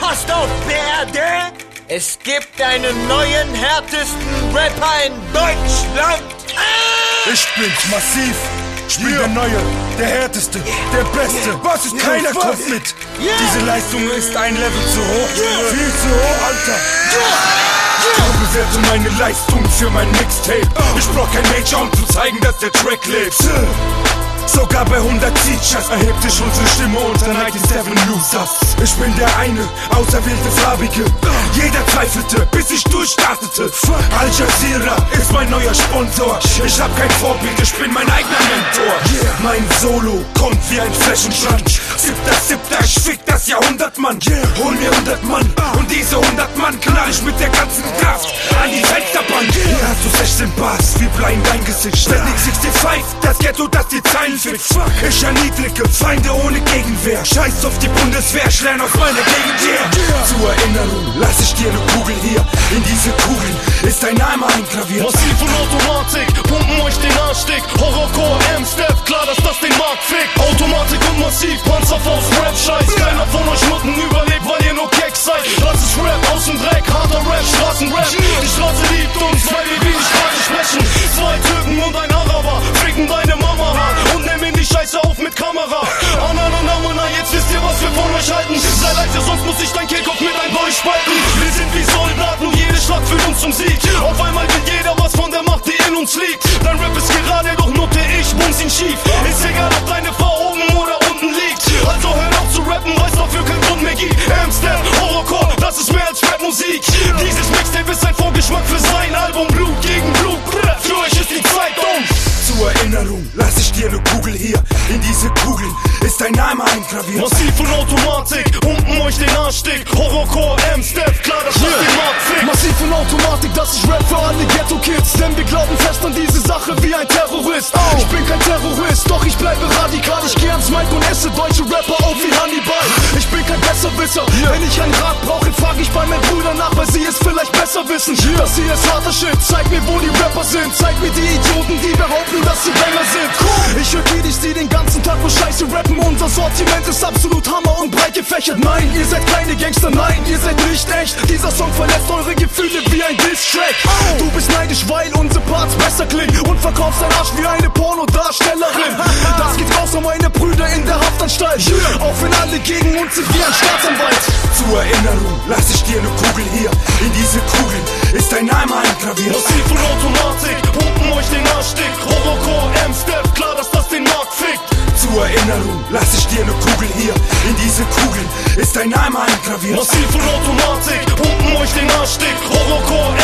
Passt auf, Bärde! Es gibt einen neuen, härtesten Rapper in Deutschland! Ich bin's, Massiv! Ich bin der Neue, der Härteste, der Beste. Was ist keiner kommt mit. Diese Leistung ist ein Level zu hoch. Viel zu hoch, Alter. Ich bewerte meine Leistung für mein Mixtape. Ich brauch kein Major, um zu zeigen, dass der Track lebt. Sogar bei 100 Features erhebt sich unsere Stimme unter 97 Losers. Ich bin der eine, auserwählte Farbige. Jeder zweifelte, bis ich durchstartete. Al Jazeera ist mein neuer Sponsor. Ich hab kein Vorbild, ich bin mein eigener Mentor. Mein Solo kommt wie ein Flächenbrand. 7.7. ich fick das Jahrhundert, Mann. Hol mir 100 Mann und diese 100 Mann knall ich mit der ganzen Kraft an die Fensterbank. Hier hast du 16 Bars, wie Blei in dein Gesicht. Standing 65, das Ghetto, das die Zeilen fixt. Ich erniedrige Feinde ohne Gegenwehr. Scheiß auf die Bundeswehr, ich lerne aus meiner Gegend her. Zur Erinnerung lass ich dir ne Kugel hier. In diese Kugeln ist dein Name eingraviert. Massiv und Automatik, pumpen euch den Arschdick. Horrorcore, M-Step, klar, dass das den Markt fickt. Automatik und Massiv, Panzerfaust, Rap-Scheiß. Keiner von euch Schmutten überlebt, weil ihr nur Keks seid. Das ist Rap aus dem Dreck, harter Rap, Straßenrap. Die Straße liebt uns, weil wir wenig Sprache sprechen. 2 Türken und ein Araber ficken deine Mama hart und nehmen die Scheiße auf mit Kamera. Anna, jetzt wisst ihr, was wir von euch halten. Sei leise, sonst muss ich dein Kehlkopf mit ein Gold spalten. Wir sind wie Soldaten und jede Schlacht führt uns zum Sieg. Auf einmal will jeder was von der Macht, die in uns liegt. Dein Rap ist gerade, doch nutte ich, bums ihn schief. Ist egal, ob deine Frau oben oder unten liegt. Also hör auf zu rappen, weil's dafür keinen Grund mehr gibt. Amsterdam, Horrorcore, das ist mehr als Rapmusik. Dieses Mixtape ist ein Vorgeschmack für sein Album. Blut gegen Blut, für euch ist die Zeit um. Zur Erinnerung lass ich dir ne Kugel hier. In diese Kugeln ist dein Name eingraviert. Massiv und Automatik, pumpen euch den Arschdick. Horrorcore, M-Step, klar, dass das den Markt fickt. Massiv und Automatik, das ist Rap für alle Ghetto-Kids. Denn wir glauben fest an diese Sache wie ein Terrorist. Ich bin kein Terrorist, doch ich bleibe radikal. Ich geh ans Mic und esse deutsche Rapper auf wie Hannibal. Ich bin kein Besserwisser, wenn ich einen Rat brauche, frag ich bei meinen Brüdern nach, weil sie es vielleicht besser wissen. Das hier ist harter Shit, zeig mir, wo die Rapper sind. Zeig mir die Idioten, die behaupten, dass sie Banger sind. Ich höre Kiddies, die den ganzen Tag nur Scheiße rappen. Unser Sortiment ist absolut Hammer und breit gefächert. Nein, ihr seid keine Gangster, nein, ihr seid nicht echt. Dieser Song verletzt eure Gefühle wie ein Diss-Track. Du bist neidisch, weil unsere Parts besser klingen und verkaufst dein Arsch wie eine Pornodarstellerin. Das geht raus an meine Brüder in der Haftanstalt. Auch wenn alle gegen uns sind wie ein Staatsanwalt. Zur Erinnerung lass ich dir ne Kugel hier. In diese Kugeln ist dein Name eingraviert. Massiv und Automatik, pumpen euch den Arschdick. Horrorcore, M-Step, klar, dass das den Markt fickt. Zur Erinnerung lass ich dir ne Kugel hier. In diese Kugeln ist dein Name eingraviert. Massiv und Automatik, pumpen euch den Arschdick. Horrorcore,